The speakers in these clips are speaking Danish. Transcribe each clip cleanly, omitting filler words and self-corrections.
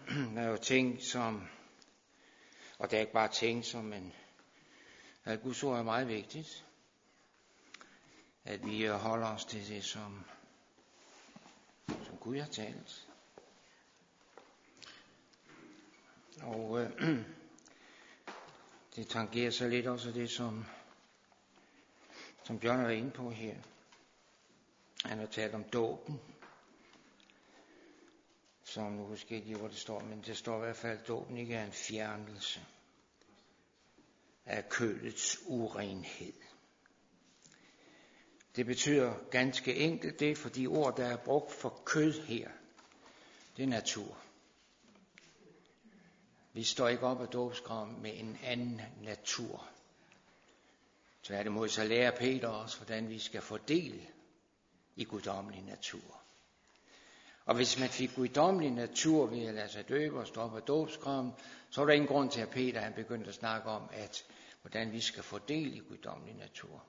Der er jo ting som, og det er ikke bare ting som, men at Guds ord er meget vigtigt. At vi holder os til det, som Gud har talt. Og det tangerer så lidt også det, som Bjørn er inde på her. Han har talt om dåben. Som nu husker ikke, hvor det står, men det står i hvert fald, at dåben ikke er en fjernelse af kødets urenhed. Det betyder ganske enkelt det, for de ord, der er brugt for kød her, det er natur. Vi står ikke op af dåbsgraven med en anden natur. Tværtimod så lærer Peter os, hvordan vi skal få del i guddommelig natur. Og hvis man fik guddommelig natur ved at lade sig døbe og stå op af dåbsgraven, så er der ingen grund til, at Peter han begyndte at snakke om, hvordan vi skal få del i guddommelig natur.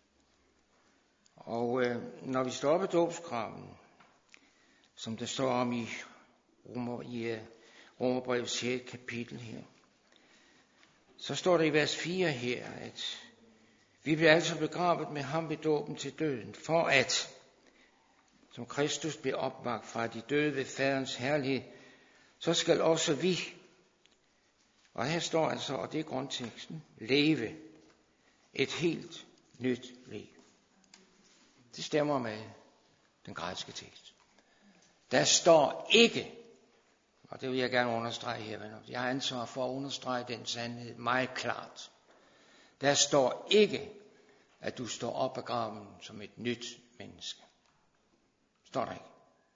Og når vi står op af dåbsgraven, som der står om i Romerbrevet 6. kapitel her, så står der i vers 4 her, at vi bliver altså begravet med ham ved dåben til døden, for at, som Kristus blev opvakt fra de døde ved faderens herlighed, så skal også vi, og her står altså, og det er grundteksten, leve et helt nyt liv. Det stemmer med den græske tekst. Der står ikke, og det vil jeg gerne understrege her, venner. Jeg har ansvar for at understrege den sandhed meget klart. Der står ikke, at du står op af graven som et nyt menneske. Står der ikke.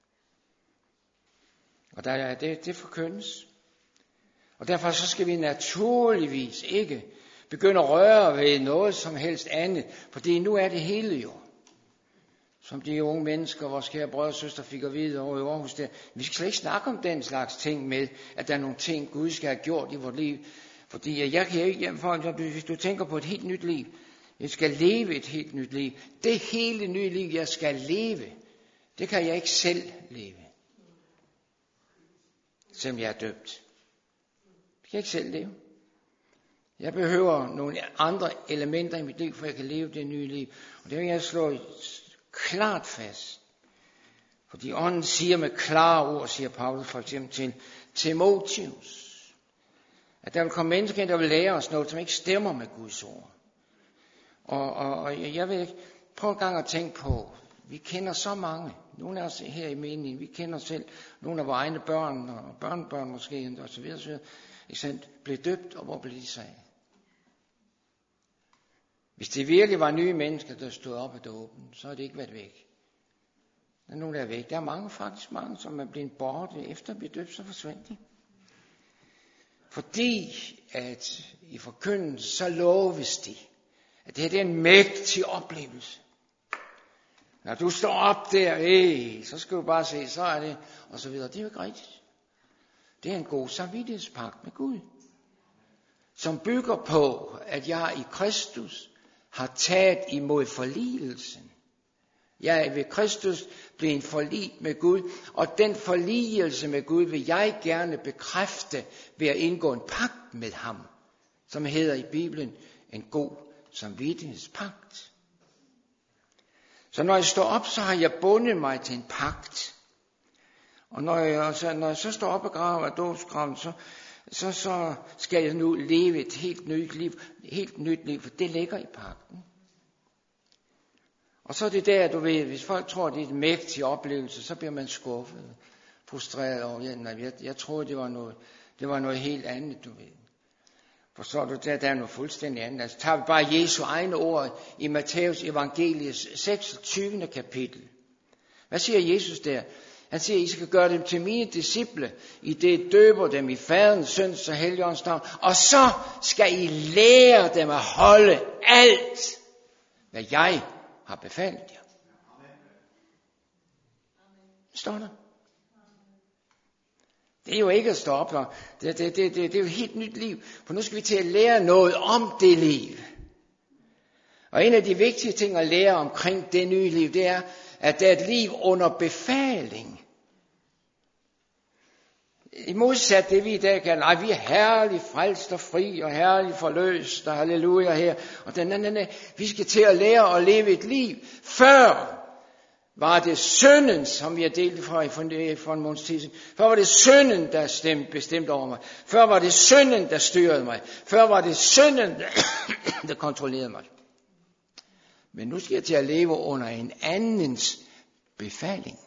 Og der er det forkyndes. Og derfor så skal vi naturligvis ikke begynde at røre ved noget som helst andet, fordi nu er det hele jo. Som de unge mennesker, vores kære brødre og søster fik at vide over i Aarhus der. Vi skal slet ikke snakke om den slags ting med, at der er nogle ting, Gud skal have gjort i vores liv. Fordi jeg kan ikke, hvis du tænker på et helt nyt liv, jeg skal leve et helt nyt liv. Det hele nye liv, jeg skal leve, det kan jeg ikke selv leve. Selvom jeg er døbt. Det kan jeg ikke selv leve. Jeg behøver nogle andre elementer i mit liv, for jeg kan leve det nye liv. Og det vil jeg slå klart fast. Fordi ånden siger med klare ord, siger Paulus for eksempel til Timotheus, at der vil komme mennesker, der vil lære os noget, som ikke stemmer med Guds ord. Og jeg vil prøve en gang at tænke på, vi kender så mange, nogle af os her i menigheden, vi kender selv nogle af vores egne børn og børnebørn måske, og så videre, ikke sandt, blev døbt, og hvor blev de så af? Hvis det virkelig var nye mennesker, der stod op af dåben, så har det ikke været væk. Der er nogen, der er væk. Der er faktisk mange, som er blevet borte efter at blive døbt, så forsvandt de. Fordi at i forkyndelsen, så loves de, at det her det er en mægtig oplevelse. Når du står op der, så skal du bare se, så er det, og så videre. Det er jo ikke rigtigt. Det er en god samvittighedspagt med Gud, som bygger på, at jeg i Kristus har taget imod forligelsen. Jeg er ved Kristus blevet forligt med Gud, og den forligelse med Gud vil jeg gerne bekræfte ved at indgå en pagt med ham, som hedder i Bibelen en god samvittighedspagt. Så når jeg står op, så har jeg bundet mig til en pagt. Og når jeg så står op og graver af dåbsgraven, så skal jeg nu leve et helt nyt liv, for det ligger i pagten. Og så er det der, du ved, hvis folk tror, det er en mægtig oplevelse, så bliver man skuffet, frustreret over, jeg troede, det var noget helt andet, du ved. Forstår du, der er noget fuldstændig andet. Altså, tager vi bare Jesu egne ord i Matthæus evangelies 26. kapitel. Hvad siger Jesus der? Han siger, I skal gøre dem til mine disciple, i det døber dem i Faderens, Søns og Helligåndens navn, og så skal I lære dem at holde alt, hvad jeg har befalet jer. Står der? Det er jo ikke at stå op. Det er jo et helt nyt liv. For nu skal vi til at lære noget om det liv. Og en af de vigtige ting at lære omkring det nye liv, det er, at det er et liv under befaling. I modsat det vi i dag kan, nej, vi er herligt frelst og fri og herligt forløst og halleluja her. Og vi skal til at lære at leve et liv. Før var det synden, som vi har delt for en måneds tid siden. Før var det synden, der bestemte over mig. Før var det synden, der styrede mig. Før var det synden, der kontrollerede mig. Men nu skal jeg til at leve under en andens befaling.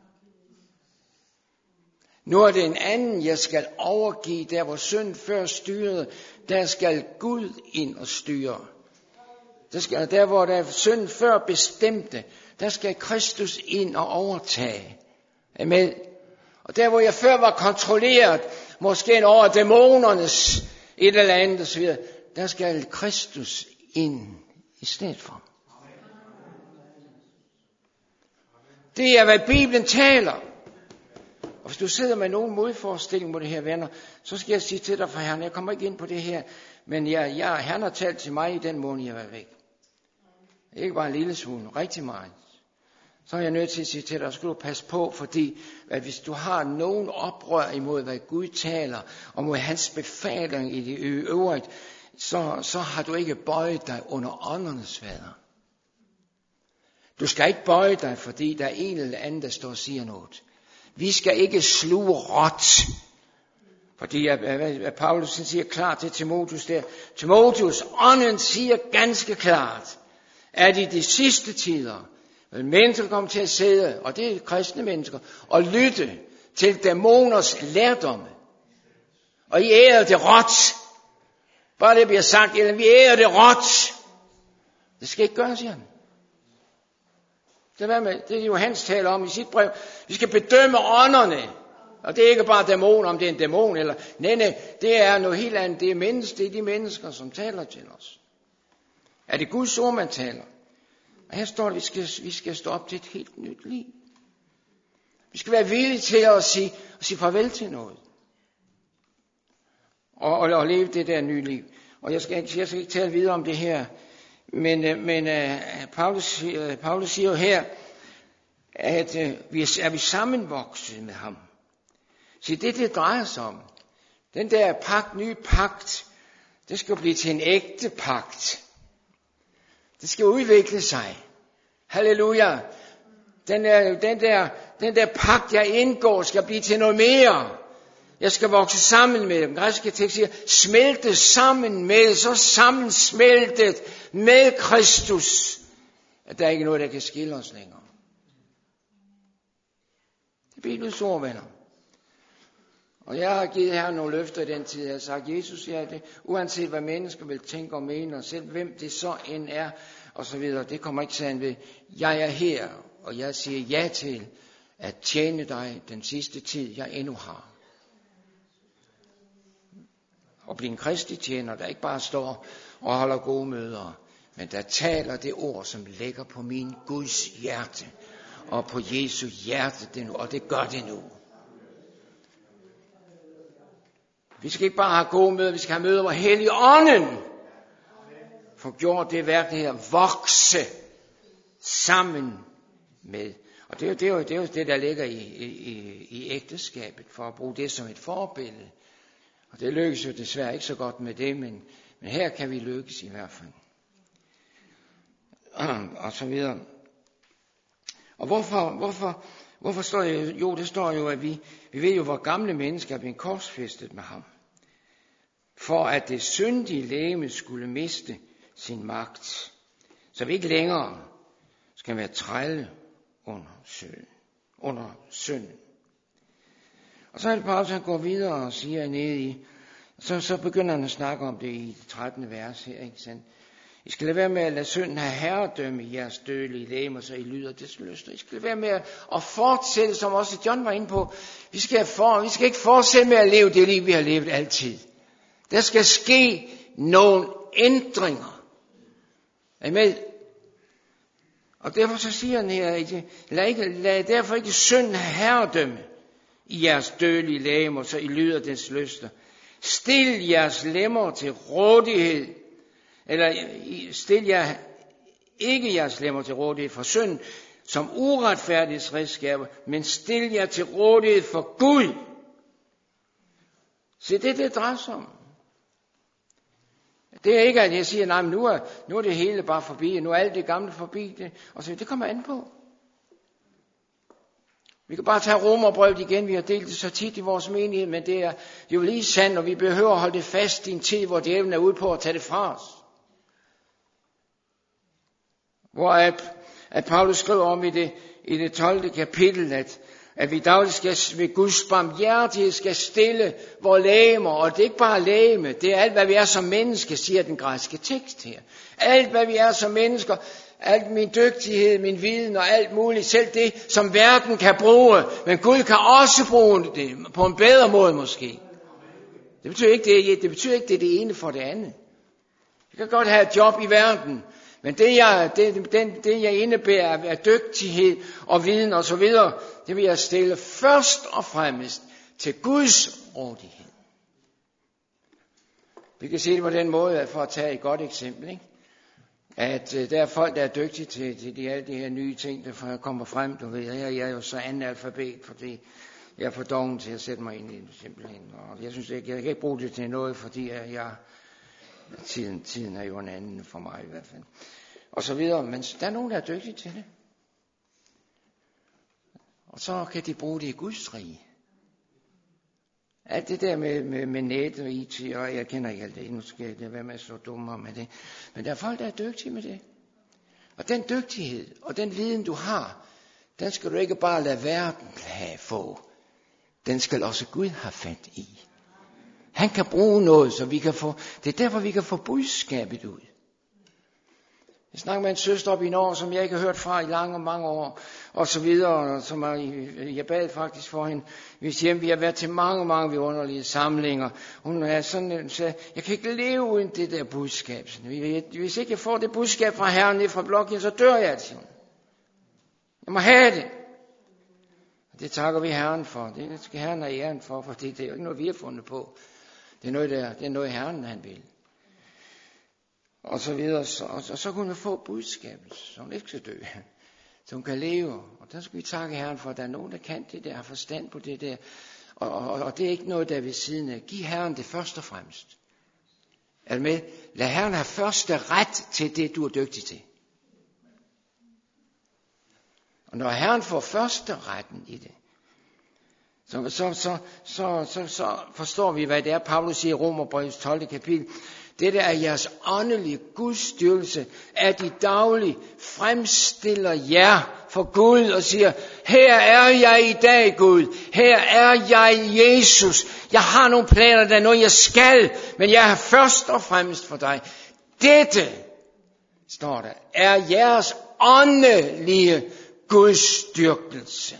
Nu er det en anden, jeg skal overgive, der hvor synd før styrede, der skal Gud ind og styre. Der hvor der synd før bestemte, der skal Kristus ind og overtage. Amen. Og der hvor jeg før var kontrolleret, måske over dæmonernes et eller andet osv., der skal Kristus ind i stedet for. Det er hvad Bibelen taler. Og hvis du sidder med nogen modforestilling mod det her, venner, så skal jeg sige til dig, for Herren, jeg kommer ikke ind på det her, men Herren har talt til mig i den måned, jeg var væk. Ikke bare en lille smule, rigtig meget. Så er jeg nødt til at sige til dig, skal du passe på, fordi at hvis du har nogen oprør imod, hvad Gud taler, og mod hans befaling i det øvrigt, så har du ikke bøjet dig under åndernes fader. Du skal ikke bøje dig, fordi der er en eller anden, der står og siger noget. Vi skal ikke sluge råt. Fordi at Paulus siger klart til Timotheus der. Timotheus, ånden siger ganske klart, at i de sidste tider vil mennesker komme til at sidde, og det er kristne mennesker, og lytte til dæmoners lærdomme. Og I ærer det råt. Bare det bliver sagt, eller vi ærer det råt. Det skal ikke gøres, siger han. Det er Johannes taler om i sit brev. Vi skal bedømme ånderne. Og det er ikke bare dæmoner, om det er en dæmon. Eller, nej, det er noget helt andet. Det er de mennesker, som taler til os. Er det Guds ord, man taler? Og her står det, vi skal stå op til et helt nyt liv. Vi skal være villige til at sige farvel til noget. Og leve det der nye liv. Og jeg skal ikke tale videre om det her. Men Paulus siger jo her, at er vi sammenvokset med ham. Så det drejer sig om. Den der nye pagt, det skal blive til en ægte pagt. Det skal udvikle sig. Halleluja. Den der pagt, jeg indgår, skal blive til noget mere. Jeg skal vokse sammen med dem. Græske tekst siger, smelte sammen med, så sammensmeltet med Kristus, at der ikke er noget, der kan skille os længere. Det er Bibelens ord, venner. Og jeg har givet her nogle løfter i den tid. Jeg har sagt, Jesus siger det, uanset hvad mennesker vil tænke og mene, og selv hvem det så end er, og så videre. Det kommer ikke sagen ved. Jeg er her, og jeg siger ja til at tjene dig den sidste tid, jeg endnu har. Og blive en kristig tjener, der ikke bare står og holder gode møder, men der taler det ord, som ligger på min Guds hjerte, og på Jesu hjerte det nu, og det gør det nu. Vi skal ikke bare have gode møder, vi skal have møder, hvor Helligånden får gjort det værk her, vokse sammen med. Og det er jo det, der ligger i ægteskabet, for at bruge det som et forbillede. Og det lykkes jo desværre ikke så godt med det, men her kan vi lykkes i hvert fald. Og så videre. Og hvorfor står det? Jo, det står jo, at vi ved jo, hvor gamle mennesker er blevet korsfæstet med ham. For at det syndige legeme skulle miste sin magt. Så vi ikke længere skal være trælle under synden. Og så er det Paulus, han går videre og siger nede i, så begynder han at snakke om det i det 13. vers her, ikke sandt? I skal lade være med at lade synden have herredømme i jeres dødelige legemer, så I lyder dets lyster. I skal lade være med at fortsætte, som også John var inde på. Vi skal ikke fortsætte med at leve det liv, vi har levet altid. Der skal ske nogle ændringer. Er I med? Og derfor så siger han her, lad derfor ikke synden have herredømme i jeres dødelige legemer, så I lyder dens lyster. Stil jeres lemmer til rådighed, eller stil jer ikke jeres lemmer til rådighed for synden, som uretfærdighedsredskaber, men stil jer til rådighed for Gud, Så det drejer sig om. Det er ikke, at jeg siger, nej, men nu er det hele bare forbi, nu er alt det gamle forbi. Og så det kommer an på. Vi kan bare tage Romerbrevet igen, vi har delt det så tit i vores menighed, men det er jo lige sandt, og vi behøver at holde det fast i en tid, hvor djævlen er ude på at tage det fra os. Hvor at Paulus skriver om i det 12. kapitel, at vi dagligt skal ved Guds barmhjertighed skal stille vores legemer, og det er ikke bare legeme, det er alt, hvad vi er som mennesker, siger den græske tekst her. Alt, hvad vi er som mennesker, alt min dygtighed, min viden og alt muligt, selv det, som verden kan bruge, men Gud kan også bruge det på en bedre måde måske. Det betyder ikke, det er det ene for det andet. Jeg kan godt have et job i verden, men det jeg indebærer af dygtighed og viden og så videre, det vil jeg stille først og fremmest til Guds rådighed. Vi kan se det på den måde, for at tage et godt eksempel, ikke? At der er folk, der er dygtige til alle de her nye ting, der kommer frem. Du ved, jeg er jo så analfabet, fordi jeg er for doven til at sætte mig ind i det simpelthen. Og jeg synes ikke, jeg kan ikke bruge det til noget, fordi tiden er jo en anden for mig i hvert fald. Og så videre, men der er nogen, der er dygtige til det. Og så kan de bruge det i Guds rige. Alt det der med net og IT, og jeg kender ikke alt det, nu skal jeg være med så dumme med det. Men der er folk, der er dygtige med det. Og den dygtighed og den viden, du har, den skal du ikke bare lade verden få. Den skal også Gud have fat i. Han kan bruge noget, så vi kan få, det er derfor, vi kan få budskabet ud. Jeg snakker med en søster op i Norge, som jeg ikke har hørt fra i mange år, og så videre, som jeg bad faktisk for hende. Vi har været til mange vidunderlige samlinger. Hun er sådan, så jeg kan ikke leve uden det der budskab. Hvis ikke jeg får det budskab fra Herren ned fra blokken, så dør jeg, siger hun. Jeg må have det. Og det takker vi Herren for. Det skal Herren have æren for det er jo ikke noget, vi har fundet på. Det er noget Herren, han vil. Og så videre, og så kunne hun få budskabet, så hun ikke skal dø, så hun kan leve. Og der skal vi takke Herren for, at der er nogen, der kan det der, har forstand på det der. Og det er ikke noget, der er ved siden af. Giv Herren det først og fremmest. Er du med? Lad Herren have første ret til det, du er dygtig til. Og når Herren får første retten i det, så forstår vi, hvad det er, Paulus siger i Romerbrevets 12. kapitel. Det der er jeres åndelige gudsdyrkelse, at de dagligt fremstiller jer for Gud og siger, her er jeg i dag, Gud. Her er jeg, Jesus. Jeg har nogle planer, der er noget, jeg skal, men jeg er først og fremmest for dig. Dette, står der, er jeres åndelige gudsdyrkelse.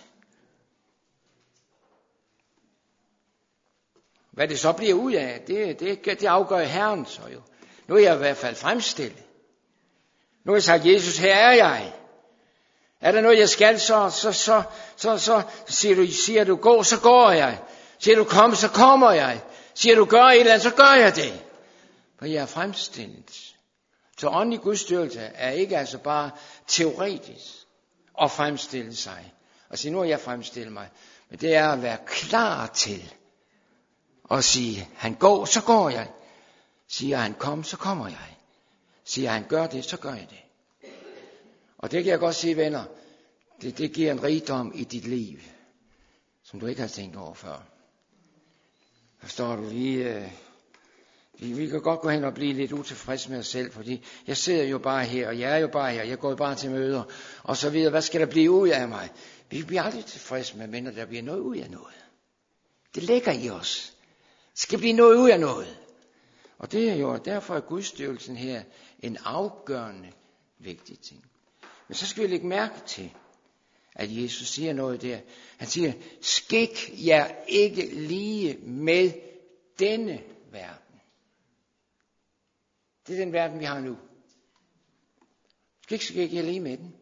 Hvad det så bliver ud af, det afgør Herren så jo. Nu er jeg i hvert fald fremstillet. Nu har jeg sagt, Jesus, her er jeg. Er der noget, jeg skal, så siger du gå, så går jeg. Siger du kom, så kommer jeg. Siger du gør et eller andet, så gør jeg det. For jeg er fremstillet. Så åndelig gudstyrkelse er ikke altså bare teoretisk at fremstille sig. Og sige, nu har jeg fremstillet mig. Men det er at være klar til og sige, han går, så går jeg. Siger han kom, så kommer jeg. Siger han gør det, så gør jeg det. Og det kan jeg godt sige, venner, det giver en rigdom i dit liv, som du ikke har tænkt over før. Forstår du, vi kan godt gå hen og blive lidt utilfredse med os selv, fordi jeg sidder jo bare her, og jeg er jo bare her, jeg går jo bare til møder, og så videre. Hvad skal der blive ud af mig? Vi bliver aldrig tilfredse med, men der bliver noget ud af noget. Det ligger i os. Det skal blive noget ud af noget. Og det er jo derfor, at gudstyrkelsen her en afgørende vigtig ting. Men så skal vi lægge mærke til, at Jesus siger noget der. Han siger, skik jer ikke lige med denne verden. Det er den verden, vi har nu. Skik jer lige med den.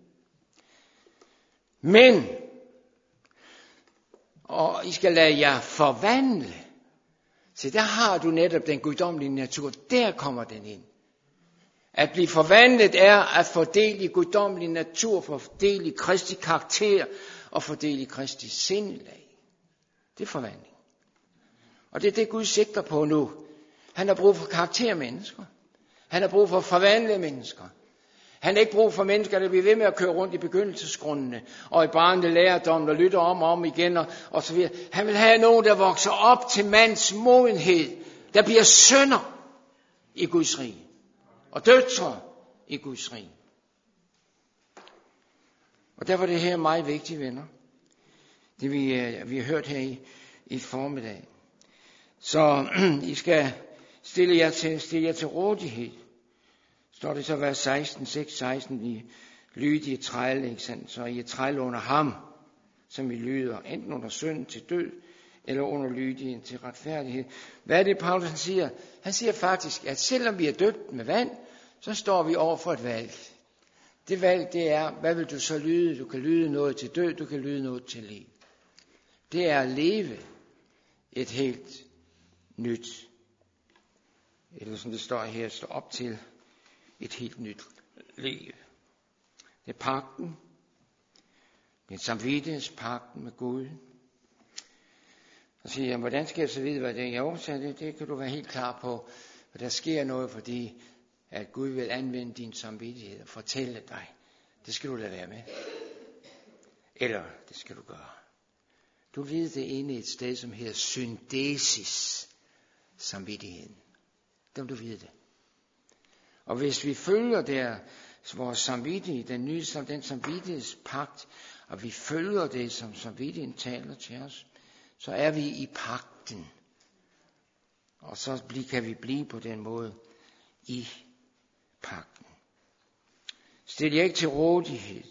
Men, og I skal lade jer forvandle. Så der har du netop den guddommelige natur. Der kommer den ind. At blive forvandlet er at få del i guddommelig natur, få del i Kristi karakter og få del i Kristi sindelag. Det er forvandling. Og det er det, Gud sigter på nu. Han har brug for karaktermennesker. Han har brug for forvandlede mennesker. Han har ikke brug for mennesker, der bliver ved med at køre rundt i begyndelsesgrundene, og i barnlig lærdom, og lytter om og om igen, og så videre. Han vil have nogen, der vokser op til mands modenhed, der bliver sønner i Guds rige, og døtre i Guds rige. Og derfor er det her meget vigtigt, venner. Det vi har hørt her i formiddag. Så I skal stille jer til rådighed. Står det så vers 16, 6, 16, I lydige trælle, ikke sandt? Så I er trælle under ham, som I lyder, enten under synd til død, eller under lydigheden til retfærdighed. Hvad er det, Paulus han siger? Han siger faktisk, at selvom vi er døbt med vand, så står vi over for et valg. Det valg, det er, hvad vil du så lyde? Du kan lyde noget til død, du kan lyde noget til liv. Det er at leve et helt nyt, eller som det står her, står op til et helt nyt liv. Det er pagten. Det er samvittighedspagten med Gud. Og siger jeg, hvordan skal jeg så vide, hvad det er? Jo, så det kan du være helt klar på. For der sker noget, fordi at Gud vil anvende din samvittighed og fortælle dig. Det skal du lade være med. Eller det skal du gøre. Du ved det inde i et sted, som hedder syndesis, samvittigheden. Der vil du vide det. Og hvis vi følger der vores samvittighed, den samvittighedspagt, og vi følger det, som samvittigheden taler til os, så er vi i pagten. Og så kan vi blive på den måde i pagten. Stil jer ikke til rådighed.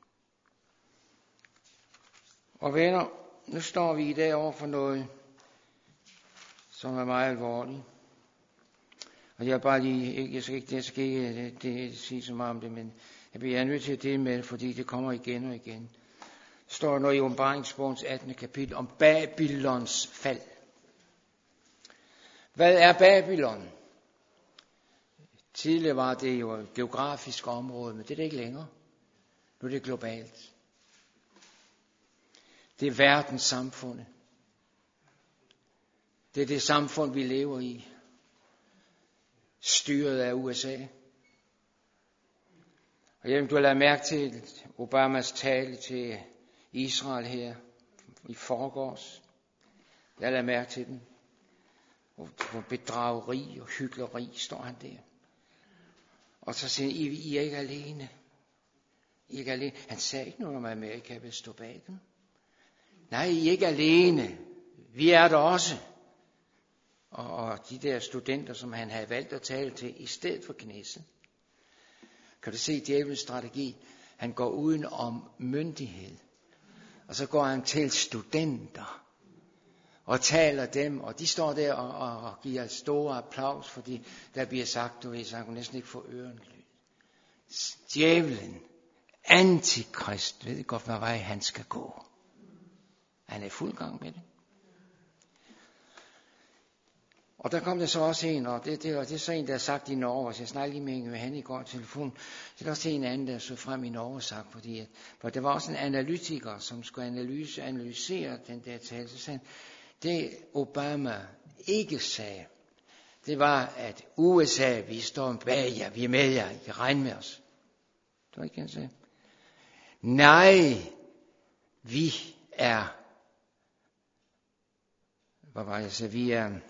Og venner, nu står vi i dag over for noget, som er meget alvorligt. Og jeg bare lige, jeg skal ikke sige så meget om det, men jeg bliver nødt til at dele med det, fordi det kommer igen og igen. Der står noget i Åbenbaringsbogens 18. kapitel om Babylons fald. Hvad er Babylon? Tidligere var det jo et geografisk område, men det er det ikke længere. Nu er det globalt. Det er verdenssamfundet. Det er det samfund, vi lever i. Styret af USA. Og jeg du har lagt mærke til Obamas tale til Israel her i forgårs. Jeg har lagt mærke til den. Hvor bedrageri og hykleri står han der. Og så siger I er ikke alene. I er ikke alene. Han sagde ikke noget om, at Amerika vil stå bag dem. Nej, I er ikke alene. Vi er der også. Og de der studenter, som han havde valgt at tale til, i stedet for Knesset. Kan du se djævelens strategi? Han går uden om myndighed. Og så går han til studenter. Og taler dem. Og de står der og giver store applaus, fordi der bliver sagt, du ved, så han kunne næsten ikke få ørerne lyd. Djævelen, antikrist, ved godt, hvad vej han skal gå. Han er i fuld gang med det. Og der kom der så også en, og det er så en, der har sagt i Norge, så jeg snakkede lige med han i går på telefon. Det er også en anden, der så frem i Norge og sagt, fordi for der var også en analytiker, som skulle analysere den der tale. Så sagde han, det Obama ikke sagde, det var, at USA, vi står bag jer, vi er med jer, I kan regne med os. Det var ikke, han sagde. Nej, vi er, hvad var jeg sagde, vi er,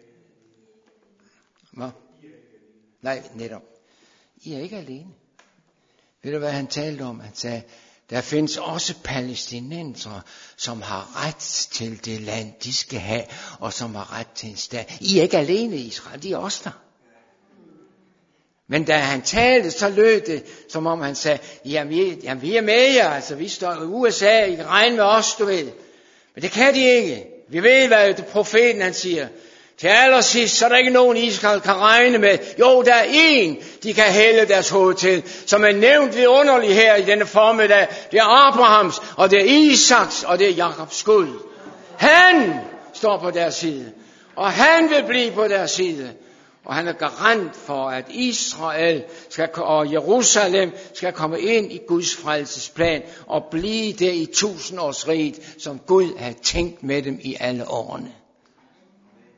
hvad? Nej, netop. I er ikke alene. Ved du, hvad han talte om? Han sagde, der findes også palæstinensere, som har ret til det land, de skal have, og som har ret til en stat. I er ikke alene i Israel, de er også der. Men da han talte, så lød det, som om han sagde, jamen vi er med jer, altså vi står i USA, I kan regne med os, du ved. Men det kan de ikke. Vi ved, hvad profeten han siger. Til allersidst, så er der ikke nogen, Israel kan regne med. Jo, der er en, de kan hælde deres hoved til, som er nævnt vidunderligt her i denne formiddag. Det er Abrahams, og det er Isaks, og det er Jakobs Gud. Han står på deres side, og han vil blive på deres side. Og han er garant for, at Israel og Jerusalem skal komme ind i Guds frelsesplan og blive det i 1000-årsriget, som Gud har tænkt med dem i alle årene.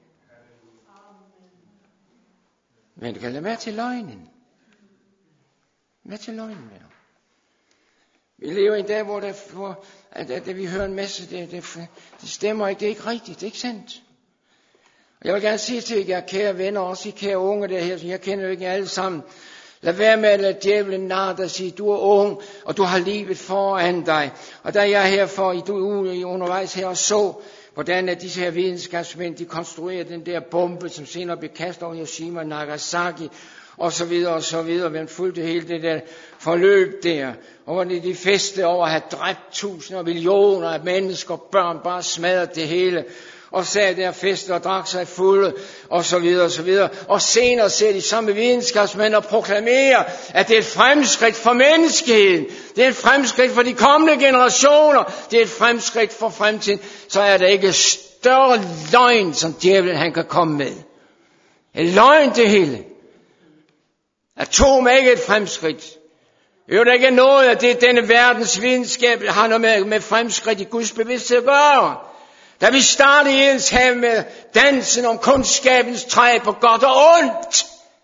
Men du kan lade med til løgnen. Med til løgnen, venner. Vi lever i en dag, hvor at vi hører en masse, det stemmer ikke, det er ikke rigtigt, det er ikke sandt. Og jeg vil gerne sige til jer, kære venner, også I kære unge der her, jeg kender jo ikke alle sammen. Lad være med at lade djævlen narre dig og sige, du er ung, og du har livet foran dig. Og der er jeg her for, I undervejs her og så, hvordan at disse her videnskabsmænd, de konstruerer den der bombe, som senere blev kastet over Hiroshima og Nagasaki, og så videre, og så videre. Man fulgte hele det der forløb der, og hvor de festede over at have dræbt tusinder og millioner af mennesker, børn, bare smadret det hele, og sad der festede og drak sig fulde, og så videre, og så videre. Og senere ser de samme videnskabsmænd og proklamerer, at det er et fremskridt for menneskeheden. Det er et fremskridt for de kommende generationer. Det er et fremskridt for fremtiden. Så er der ikke større løgn, som djævlen han kan komme med. En løgn det hele. Atom er ikke et fremskridt. Jo, der ikke noget af det, denne verdens videnskab har noget med fremskridt i Guds bevidsthed at gøre. Da vi startede i Edens have med dansen om kundskabens træ på godt og ondt.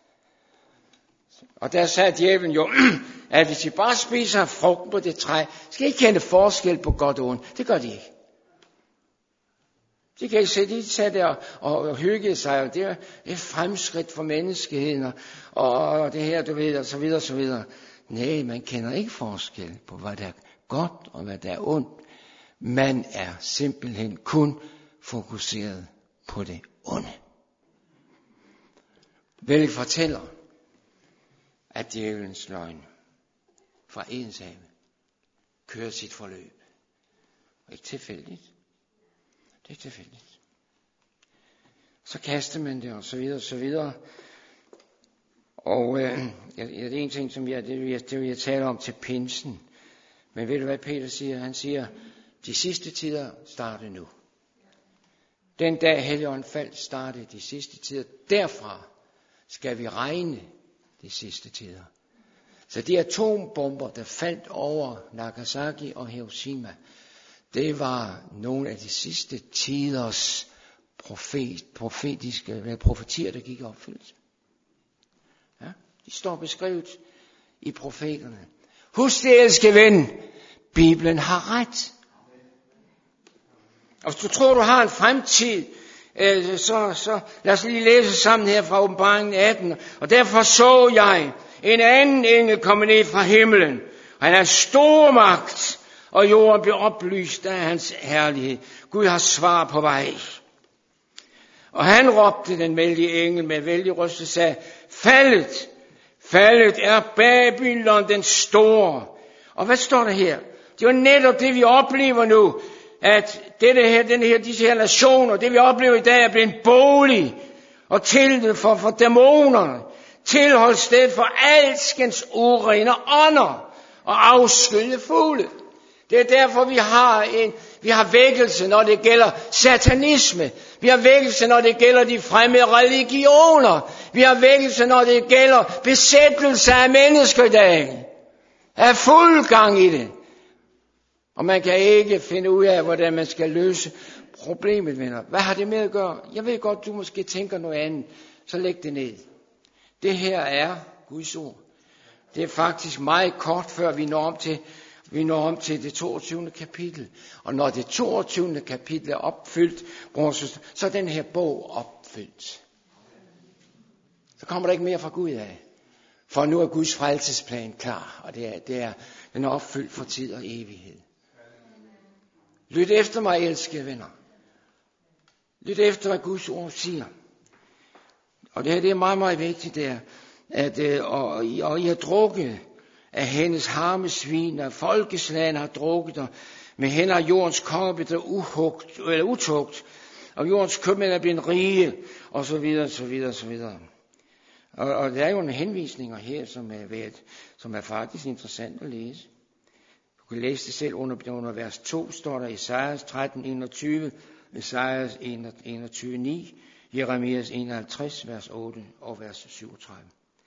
Og der sagde djævlen jo, at hvis I bare spiser frugten på det træ, skal I ikke kende forskel på godt og ondt. Det gør de ikke. De kan ikke se, de sad der og hyggede sig, og det er et fremskridt for menneskeheden, og det her, du ved, og så videre, og så videre. Nej, man kender ikke forskel på, hvad der er godt og hvad der er ondt. Man er simpelthen kun fokuseret på det onde. Vel fortæller, at djævelens løgn fra Edens have kører sit forløb. Og ikke tilfældigt. Det er ikke tilfældigt. Så kaster man det, og så videre, og så videre. Og det er en ting, som det vil jeg tale om til pinsen. Men ved du hvad Peter siger? Han siger, de sidste tider starter nu. Den dag Helligånden faldt, startede de sidste tider. Derfra skal vi regne de sidste tider. Så de atombomber, der faldt over Nagasaki og Hiroshima, det var nogle af de sidste tiders profetier, der gik i opfyldelse. Ja, de står beskrevet i profeterne. Husk det, elskede ven, Bibelen har ret. Og hvis du tror, du har en fremtid, så lad os lige læse sammen her fra Åbenbaringen 18. Og derfor så jeg en anden engel komme ned fra himlen. Og han har stor magt, og jorden blev oplyst af hans herlighed. Gud har svar på vej. Og han råbte, den vældige engel med vældig røst, og sagde, faldet er Babylon den store. Og hvad står der her? Det er jo netop det, vi oplever nu. At disse her nationer, det vi oplever i dag, er blevet en bolig og til for dæmonerne, tilholdssted for alskens urene ånder og afskyede fugle. Det er derfor, vi har vækkelse, når det gælder satanisme. Vi har vækkelse, når det gælder de fremmede religioner. Vi har vækkelse, når det gælder besættelse af mennesker i dag. Der er fuld gang i det. Og man kan ikke finde ud af, hvordan man skal løse problemet, venner. Hvad har det med at gøre? Jeg ved godt, du måske tænker noget andet. Så læg det ned. Det her er Guds ord. Det er faktisk meget kort, før vi når om til det 22. kapitel. Og når det 22. kapitel er opfyldt, så er den her bog opfyldt. Så kommer der ikke mere fra Gud af. For nu er Guds frelsesplan klar, og den er opfyldt for tid og evighed. Lyt efter mig, elskede venner. Lyt efter, hvad Guds ord siger. Og det er meget, meget vigtigt, og I har drukket af hendes harmesvin, og folkeslagene har drukket, og med hende har jordens konge blevet utugt, og jordens købmænd er blevet rige, og så videre, så videre, så videre. Og der er jo en henvisninger her, som er faktisk interessant at læse. Du kan læse det selv under vers 2, står der Esajas 13:21, Esajas 21:9, Jeremias 51, vers 8 og vers 37.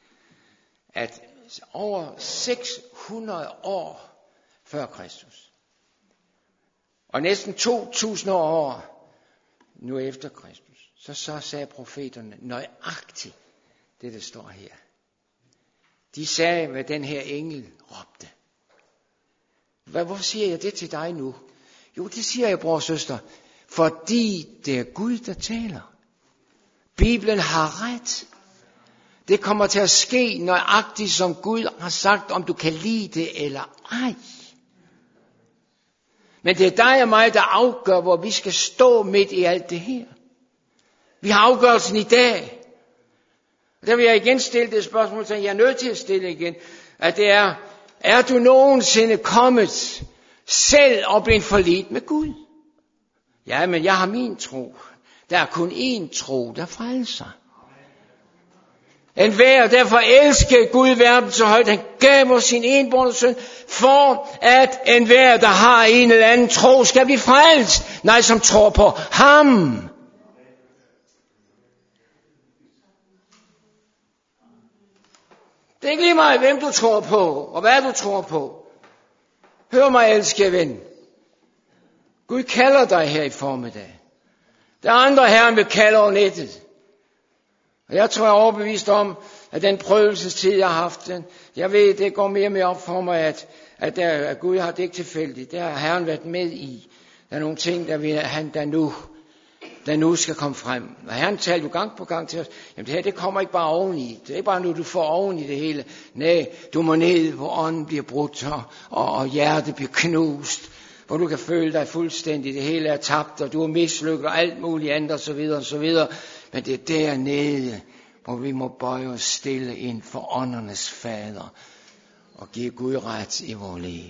At over 600 år før Kristus, og næsten 2000 år nu efter Kristus, så sagde profeterne nøjagtigt det der står her. De sagde, hvad den her engel råbte. Hvorfor siger jeg det til dig nu? Jo, det siger jeg, bror og søster, fordi det er Gud, der taler. Bibelen har ret. Det kommer til at ske nøjagtigt, som Gud har sagt, om du kan lide det eller ej. Men det er dig og mig, der afgør, hvor vi skal stå midt i alt det her. Vi har afgørelsen i dag. Og der vil jeg igen stille det spørgsmål, som jeg er nødt til at stille igen. At det er du nogensinde kommet selv og blevet forlidt med Gud? Ja, men jeg har min tro. Der er kun én tro, der frelser. Enhver, derfor elskede Gud verden så højt, han gav os sin enbårne søn, for at enhver, der har en eller anden tro, skal blive frelst. Nej, som tror på ham. Det er ikke lige meget, hvem du tror på, og hvad du tror på. Hør mig, elskede ven. Gud kalder dig her i formiddag. Der er andre her, han vil kalde over nettet. Og jeg tror, jeg er overbevist om, at den prøvelsestid, jeg har haft, jeg ved, det går mere og mere op for mig, at Gud har det ikke tilfældigt. Det har Herren været med i. Der er nogle ting, der nu skal komme frem. Og Herren talte jo gang på gang til os, jamen det her, det kommer ikke bare oveni. Det er ikke bare nu, du får oveni det hele. Nej, du må ned, hvor ånden bliver brudt, og hjertet bliver knust. Hvor du kan føle dig fuldstændig, det hele er tabt, og du er mislykket, og alt muligt andet, og så videre, og så videre. Men det er dernede, hvor vi må bøje os stille ind for åndernes fader, og give Gud ret i vores liv.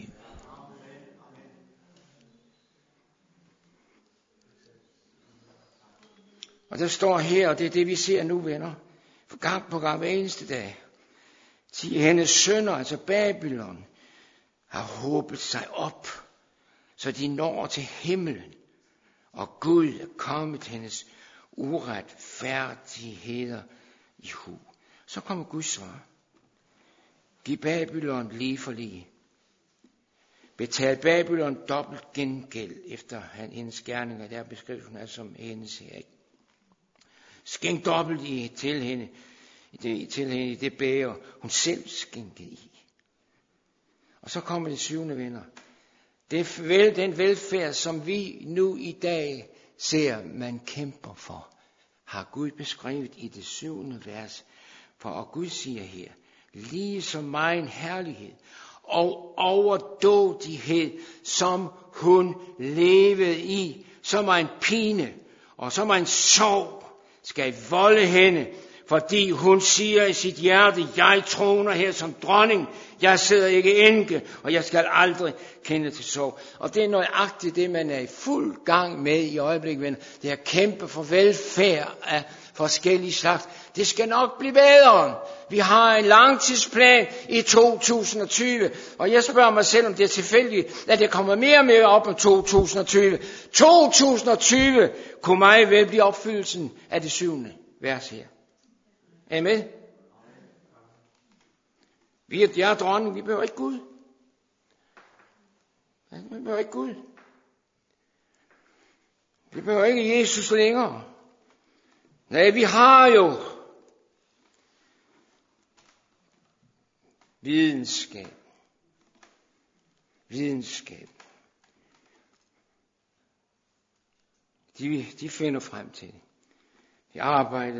Og der står her, og det er det, vi ser nu, venner, for gang på gang hver eneste dag. Hendes sønner, altså Babylon, har håbet sig op, så de når til himlen, og Gud er kommet hendes uretfærdigheder i hu. Så kommer Guds svar. Giv Babylon lige for lige. Betal Babylon dobbelt gengæld efter hendes gerninger. Der beskriver hun altså som hendes her. Skænk dobbelt til hende i det bæger, hun selv skænkede i. Og så kommer det 7. venner. Den velfærd, som vi nu i dag ser, man kæmper for, har Gud beskrevet i det 7. vers. For Gud siger her, lige så megen herlighed og overdådighed, som hun levede i, som en pine og som en sorg, skal volde hende, fordi hun siger i sit hjerte, jeg troner her som dronning, jeg sidder ikke enke, og jeg skal aldrig kende til sorg. Og det er nøjagtigt det, man er i fuld gang med i øjeblikket, venner. Det er at kæmpe for velfærd af forskellige slags. Det skal nok blive bedre. Vi har en langtidsplan i 2020, og jeg spørger mig selv, om det er tilfældigt, at det kommer mere og mere op om 2020. 2020 kunne meget vel blive opfyldelsen af det 7. vers her. Amen. Jeg er dronning, vi behøver ikke Gud. Vi behøver ikke Gud. Vi behøver ikke Jesus længere. Nej, vi har jo videnskab. De finder frem til det. De arbejder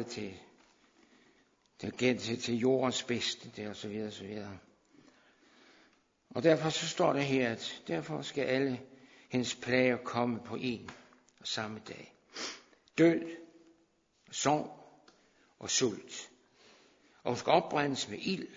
til jordens bedste, der og så videre, og så videre. Og derfor så står der her, at derfor skal alle hendes plager komme på en og samme dag. Død, sorg og sult. Og hun skal opbrændes med ild.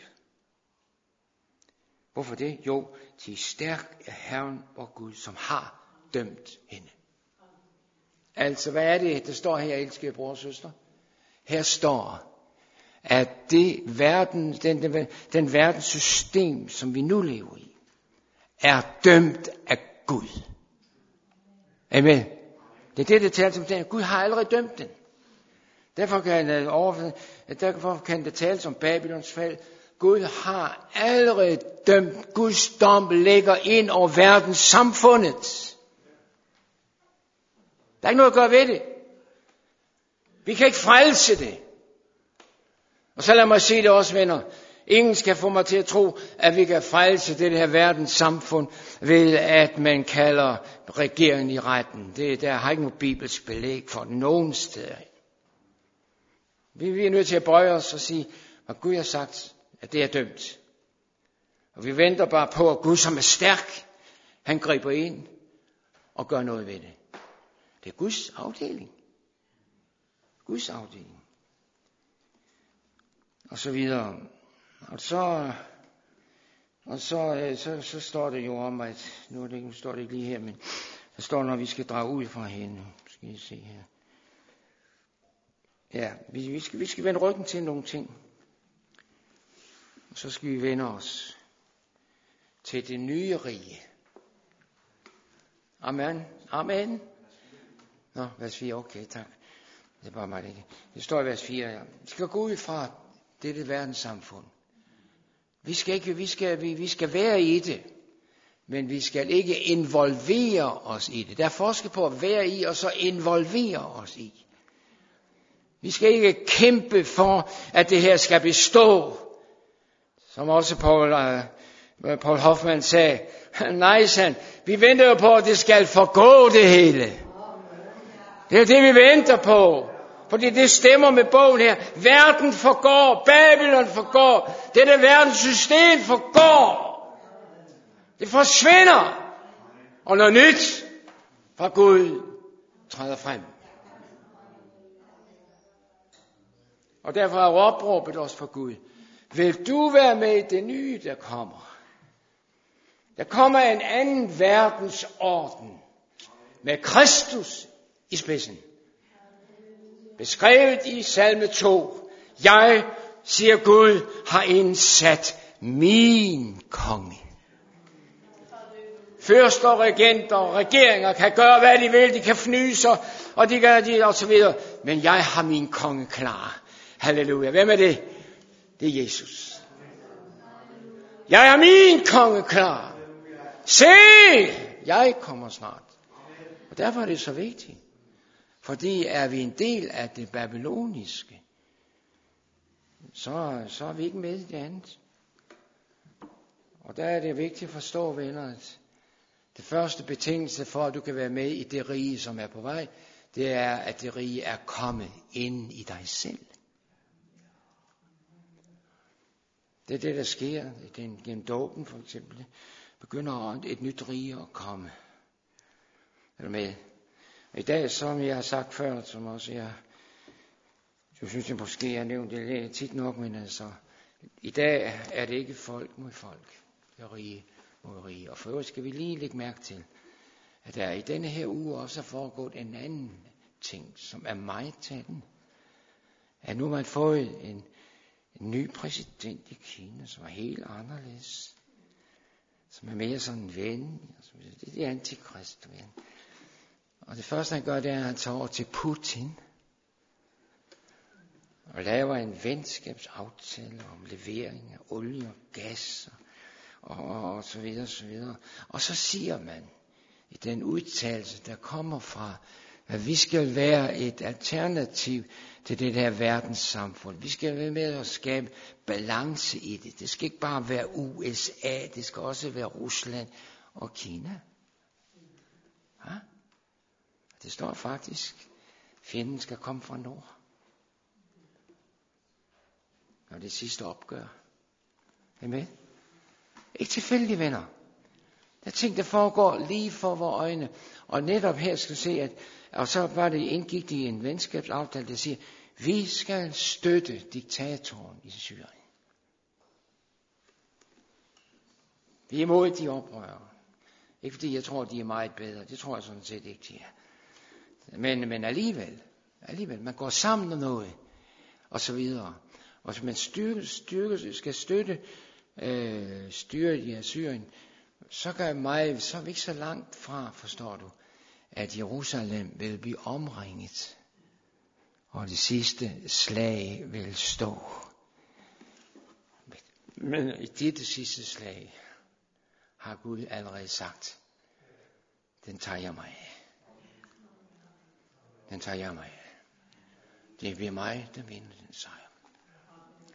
Hvorfor det? Jo, til stærk er Herren og Gud, som har dømt hende. Altså, hvad er det, der står her, elskede bror og søster? Her står, at den verdenssystem, som vi nu lever i, er dømt af Gud. Amen. Det er det tales om den. Gud har allerede dømt den. Derfor kan det tales om Babylons fald. Gud har allerede dømt. Guds dom ligger ind over verdenssamfundet. Der er ikke noget at gøre ved det. Vi kan ikke frelse det. Og så lad mig sige det også, venner. Ingen skal få mig til at tro, at vi kan frelse det her verdens samfund ved, at man kalder regeringen i retten. Der har ikke noget bibelsk belæg for nogen steder. Vi er nødt til at bøje os og sige, at Gud har sagt, at det er dømt. Og vi venter bare på, at Gud, som er stærk, han griber ind og gør noget ved det. Det er Guds afdeling. Guds afdeling. Og så videre. Og så står det jo om, at nu står det ikke lige her, men der står, når vi skal drage ud fra hende. Skal I se her. Ja, vi skal vende ryggen til nogle ting. Og så skal vi vende os til det nye rige. Amen. Amen. Nå, vers 4, okay, tak. Det er bare mig, det. Det står i vers 4, ja. Vi skal gå ud fra dette verdenssamfund. Vi skal være i det, men vi skal ikke involvere os i det. Der er forskel på at være i, og så involvere os i. Vi skal ikke kæmpe for, at det her skal bestå. Som også Paul Hoffmann sagde, nej, sandt, vi venter jo på, at det skal forgå det hele. Det er det, vi venter på. Fordi det stemmer med bogen her. Verden forgår, Babylon forgår, dette verdenssystem forgår. Det forsvinder. Og noget nyt fra Gud træder frem. Og derfor er opråbet også for Gud. Vil du være med i det nye, der kommer? Der kommer en anden verdensorden med Kristus i spidsen. Beskrevet i salme 2. Jeg, siger Gud, har indsat min konge. Fyrster og regenter og regeringer kan gøre, hvad de vil. De kan fnyse, og de kan og så videre. Men jeg har min konge klar. Halleluja. Hvem er det? Det er Jesus. Jeg har min konge klar. Se, jeg kommer snart. Og derfor er det så vigtigt. Fordi er vi en del af det babyloniske, så er vi ikke med i det andet. Og der er det vigtigt at forstå, venner, at det første betingelse for, at du kan være med i det rige, som er på vej, det er, at det rige er kommet ind i dig selv. Det er det, der sker. Gennem dåben for eksempel. Begynder et nyt rige at komme. Er du med? I dag, som jeg har sagt før, som også jeg synes, jeg måske har nævnt det tit nok, men altså, i dag er det ikke folk mod folk. Det er rige mod rige. Og for øvrigt skal vi lige lægge mærke til, at der i denne her uge også er foregået en anden ting, som er meget tætten. At nu har man fået en ny præsident i Kina, som er helt anderledes. Som er mere sådan en ven. Det er antikrist. Og det første han gør, det er, at han tager over til Putin. Og laver en venskabsaftale om levering af olie og gas. Og så videre, så videre. Og så siger man i den udtalelse, der kommer fra, at vi skal være et alternativ til det her verdenssamfund. Vi skal være med at skabe balance i det. Det skal ikke bare være USA, det skal også være Rusland og Kina. Ja? Det står faktisk, fjenden skal komme fra nord. Når det sidste opgør. Er I med? Ikke tilfældige venner. Der er ting, der foregår lige for vores øjne. Og netop her skal se, at og så var det indgik i en venskabsaftale, der siger, vi skal støtte diktatoren i Syrien. Vi er imod de oprørere. Ikke fordi jeg tror, de er meget bedre. Det tror jeg sådan set ikke, de er. Men alligevel, man går sammen om noget, og så videre. Og så man skal støtte styret i Syrien, så er vi ikke så langt fra, forstår du, at Jerusalem vil blive omringet, og det sidste slag vil stå. Men i dette sidste slag har Gud allerede sagt, den tager jeg mig af. Den tager jeg mig af. Det bliver mig, der vinder den sejr.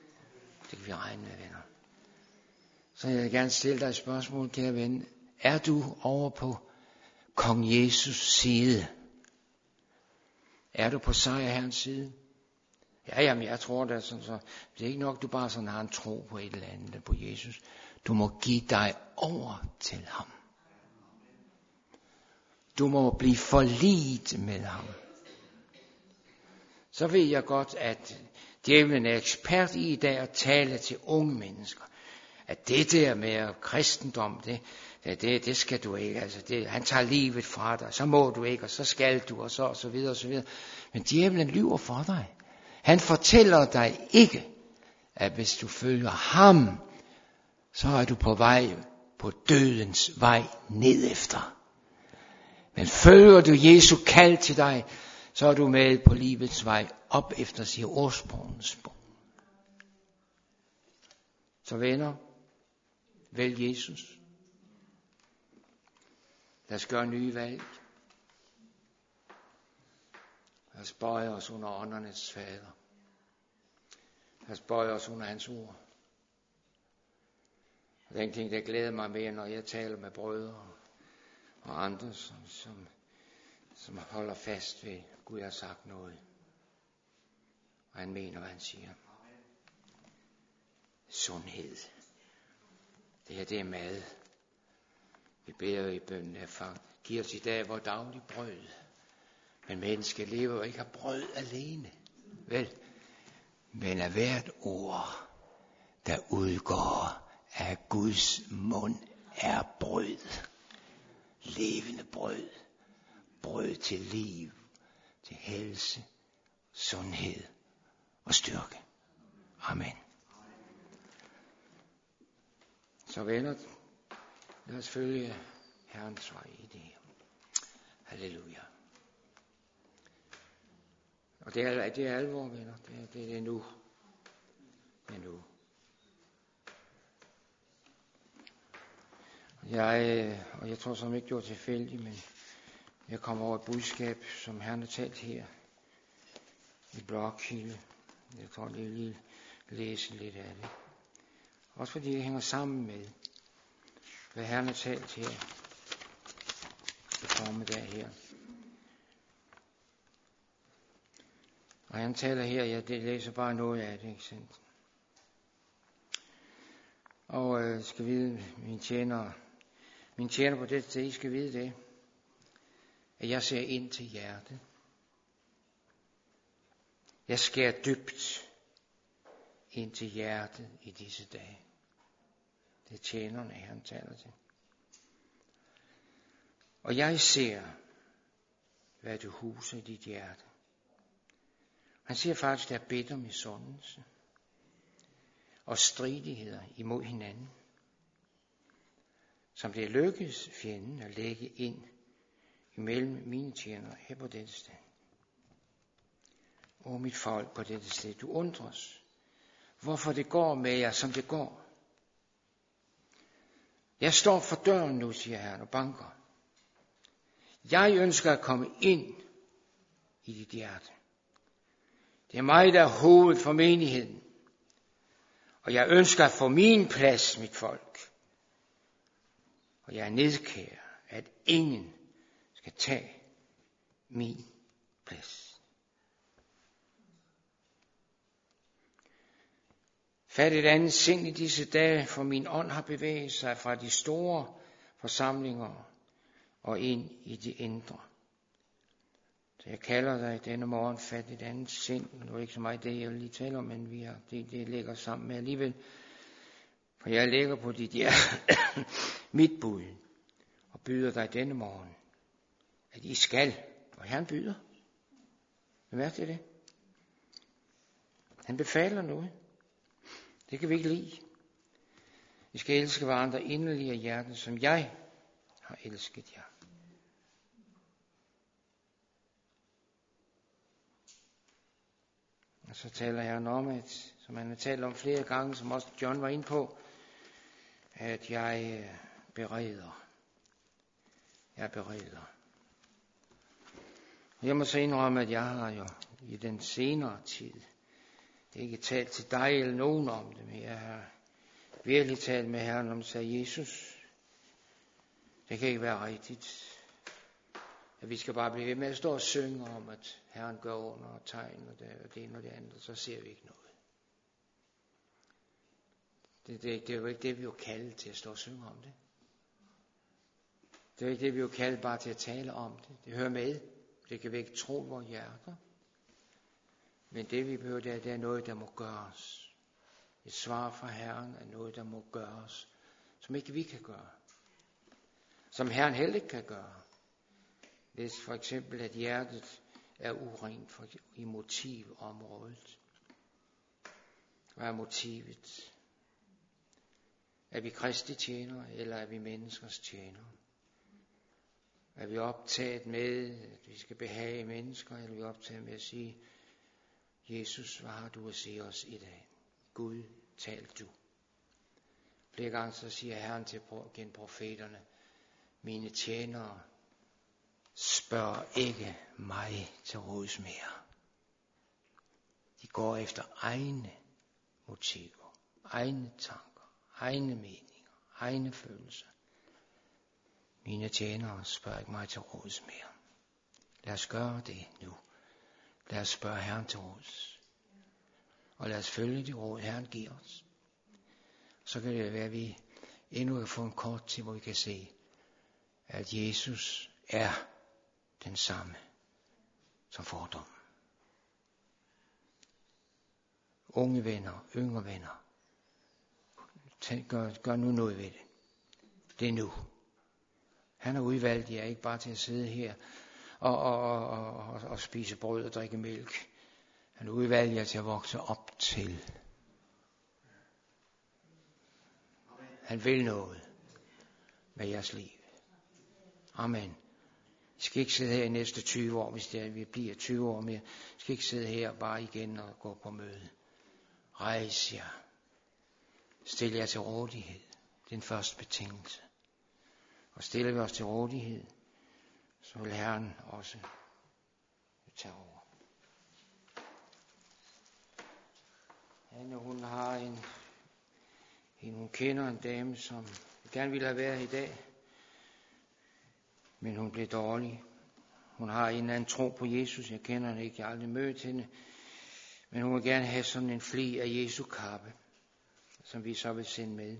skal vi regne med, venner. Så jeg vil gerne stille dig et spørgsmål, kære ven. Er du over på Kong Jesus side? Er du på sejrherrens side? Ja, jamen jeg tror det sådan, så det er ikke nok, du bare sådan har en tro på et eller andet, på Jesus. Du må give dig over til ham. Du må blive forliget med ham. Så ved jeg godt, at djævlen er ekspert i dag at tale til unge mennesker. At det der med kristendom, det skal du ikke. Altså han tager livet fra dig, så må du ikke, og så skal du, og så videre, og så videre. Men djævlen lyver for dig. Han fortæller dig ikke, at hvis du følger ham, så er du på vej, på dødens vej nedefter. Men følger du Jesu kald til dig, så er du med på livets vej op efter, siger ordsprogenes bog. Så venner, vælg Jesus. Lad os gøre nye valg. Lad os bøje os under åndernes fader. Lad os bøje os under hans ord. Og den ting, der glæder mig mere, når jeg taler med brødre og andre, som holder fast ved, at Gud har sagt noget. Og han mener, hvad han siger. Sundhed. Det her, det er mad. Vi beder i bønnen, at far, giv os i dag vores daglige brød. Men mennesket lever jo ikke af brød alene. Vel? Men af hvert ord, der udgår af Guds mund, er brød. Levende brød. Brød til liv, til helse, sundhed og styrke. Amen. Så venner, lad os følge Herrens vej i det her. Halleluja. Og det er alvor, venner. Det er nu. Det er nu. Jeg tror som ikke, det var tilfældigt, men jeg kom over et budskab, som Herren har talt her i Blokhilde. Jeg tror lige læse lidt af det. Også fordi det hænger sammen med, hvad Herren har talt her i formiddag her. Og han taler her, jeg læser bare noget af det, ikke sandt? Og skal vide, mine tjener på det sted, I skal vide det, at jeg ser ind til hjertet. Jeg skærer dybt ind til hjertet i disse dage. Det er tjenerne, han taler til. Og jeg ser, hvad du huser i dit hjerte. Han siger faktisk, der er bitter misundelse og stridigheder imod hinanden, som det er lykkedes fjenden at lægge ind imellem mine tjenere her på dette sted. Og mit folk på dette sted, du undres, hvorfor det går med jer, som det går. Jeg står for døren nu, siger Herren, og banker. Jeg ønsker at komme ind i dit hjerte. Det er mig, der er hovedet for menigheden. Og jeg ønsker at få min plads, mit folk. Og jeg er nedkær, at ingen skal tage min plads. Fat et andet sind i disse dage, for min ånd har bevæget sig fra de store forsamlinger og ind i de indre. Så jeg kalder dig denne morgen, fat et andet sind. Det er ikke så meget det, jeg vil lige tale om, men det ligger sammen med alligevel. For jeg lægger på dit hjerte mit bud og byder dig denne morgen, at I skal, og Herren byder. Bemærk det? Han befaler noget. Det kan vi ikke lide. I skal elske hverandre inderligt af hjertet, som jeg har elsket jer. Og så taler Herren om, at, som han har talt om flere gange, som også John var inde på, at jeg bereder. Jeg bereder. Jeg må så indrømme, at jeg har jo i den senere tid Det er ikke talt til dig eller nogen om det, men jeg har virkelig talt med Herren om, sagde Jesus. Det kan ikke være rigtigt. At vi skal bare blive ved med at stå og synge om, at Herren gør under og tegn og det ene og det andet, så ser vi ikke noget. Det er jo ikke det, vi er kaldet til at stå og synge om det. Det er ikke det, vi er kaldet bare til at tale om det. Det hører med. Det kan vække tro i vores hjerter. Men det vi behøver, det er noget, der må gøres. Et svar fra Herren er noget, der må gøres, som ikke vi kan gøre. Som Herren heller ikke kan gøre. Hvis for eksempel, at hjertet er urent i motivområdet. Hvad er motivet? Er vi Kristi tjenere, eller er vi menneskers tjenere? Er vi optaget med, at vi skal behage mennesker, eller er vi optaget med at sige, Jesus, hvad har du at sige os i dag? Gud, tal du. Flere gange så siger Herren til gennem profeterne, mine tjenere, spørg ikke mig til råds mere. De går efter egne motiver, egne tanker, egne meninger, egne følelser. Mine tjenere, spørg ikke mig til råds mere. Lad os gøre det nu. Lad os spørge Herren til råds. Og lad os følge de råd, Herren giver os. Så kan det være, at vi endnu kan få en kort tid, hvor vi kan se, at Jesus er den samme som fordom. Unge venner, yngre venner, gør nu noget ved det. Det er nu. Han har udvalgt jer ikke bare til at sidde her og spise brød og drikke mælk. Han har udvalgt jer til at vokse op til. Han vil noget med jeres liv. Amen. I skal ikke sidde her i næste 20 år, hvis vi bliver 20 år mere. I skal ikke sidde her bare igen og gå på møde. Rejs jer. Stil jer til rådighed. Det er den første betingelse. Og stiller vi os til rådighed, så vil Herren også tage over. Anne, hun har hun kender en dame, som gerne ville have været i dag, men hun blev dårlig. Hun har en eller anden tro på Jesus, jeg kender hende ikke, jeg har aldrig mødt hende, men hun vil gerne have sådan en fli af Jesu kappe, som vi så vil sende med.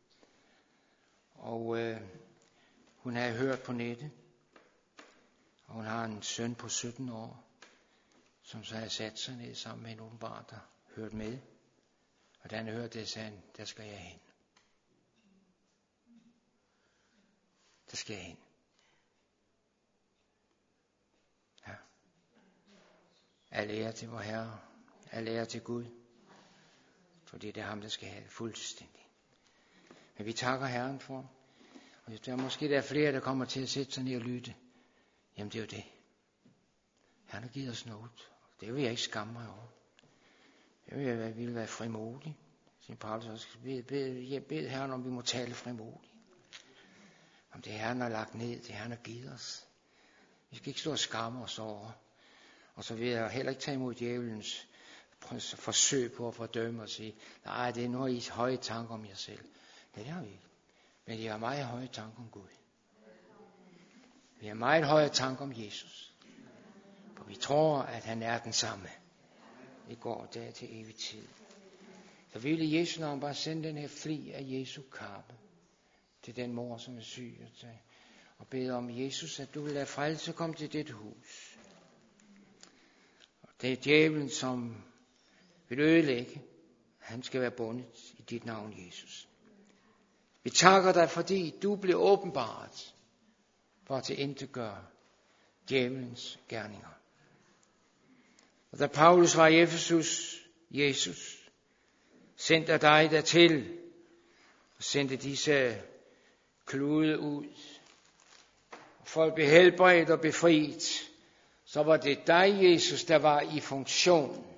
Og hun har hørt på nettet, og hun har en søn på 17 år, som så har sat sig ned sammen med en åbenbart, der hørt med. Og da han hørte det, sagde han, der skal jeg hen. Der skal jeg hen. Ja. Al ære til vor Herre. Al ære til Gud. Fordi det er ham, der skal have det fuldstændig. Men vi takker Herren for. Og der er måske der flere, der kommer til at sætte sig ned og lytte. Jamen det er jo det. Han har givet os noget. Det vil jeg ikke skamme mig over. Jeg vil være frimodig. Sin Paulus også bed Herren, om vi må tale frimodigt. Om det Herren har lagt ned, det Herren har givet os. Vi skal ikke stå og skamme os over. Og så vil jeg heller ikke tage imod djævelens forsøg på at fordømme og sige, nej, det er noget I høje tanker om jer selv. Det har vi ikke. Men I har meget høje tanker om Gud. Vi har meget høje tanker om Jesus. For vi tror, at han er den samme. I går der til evig tid. Så ville Jesu navn bare sende den her fli af Jesu kappe til den mor, som er syg. Og bede om Jesus, at du vil lade frelse komme til dette hus. Og det er djævlen, som vil ødelægge. Han skal være bundet i dit navn, Jesus. Vi takker dig, fordi du blev åbenbart for at tilintetgøre djævelens gerninger. Og da Paulus var i Efesus, Jesus sendte dig dertil og sendte disse klude ud. Og folk blev helbredt og befriet. Så var det dig, Jesus, der var i funktion.